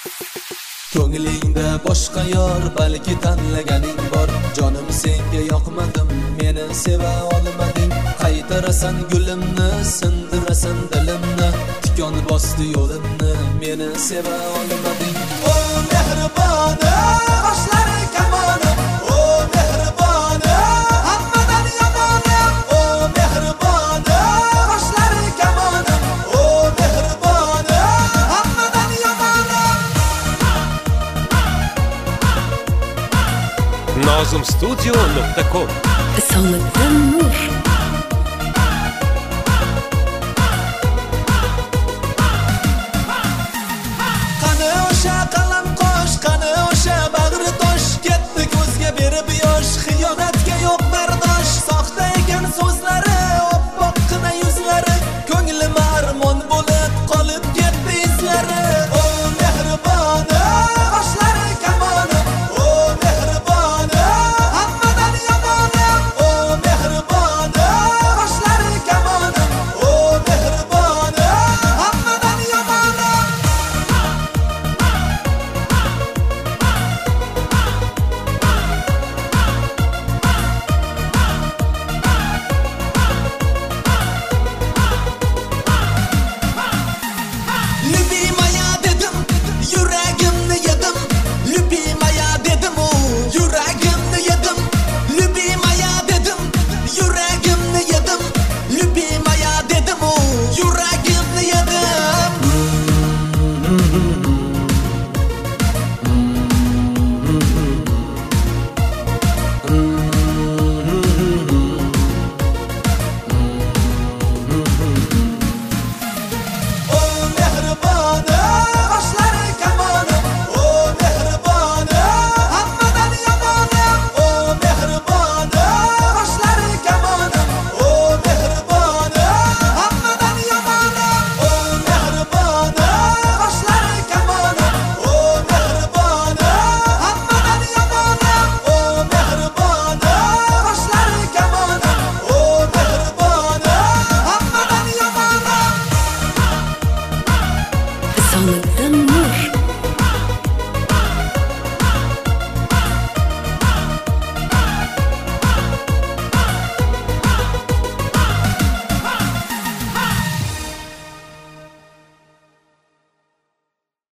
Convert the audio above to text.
Ko'nglingda boshqa yor, balki tanlaganing bor. Jonim senga yoqmadim, meni seva olmading. Qaytarasan gulimni, sindirasan dilimni. Tikon bosdi yo'limni, meni seva olmading. O mehribona, qoshlari kamoni. O mehribona, hammadan yomoni. O mehribona, qoshlari kamoni. O mehribona, hammadan yomoni. Nozimstudio.com Soliddin Nur. Qani o'sha qalam qo'sh, qani o'sha bag'ri tosh. Ketdi ko'zga berib yosh, xiyonatga yo'q bardosh. Soxta ekan so'zlari, oppoqqina yuzlari. Ko'nglim armon bo'lib qolib ketdi izlari. O mehribona, qoshlari kamoni. O mehribona, hammadan yomoni. O mehribona, qoshlari kamoni. O mehribona, hammadan yomoni. Любимая dedim, yuragimni yedim. Любимая dedim, yuragimni yedim. Любимая dedim, yuragimni yedim. Любимая dedim, yuragimni yedim.